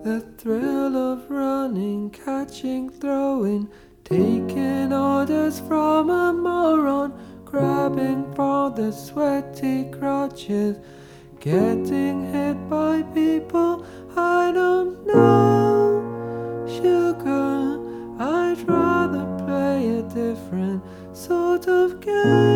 The thrill of running, catching, throwing, taking orders from a moron, grabbing for the sweaty crotches, getting hit by people I don't know. Sugar, I'd rather play a different sort of game.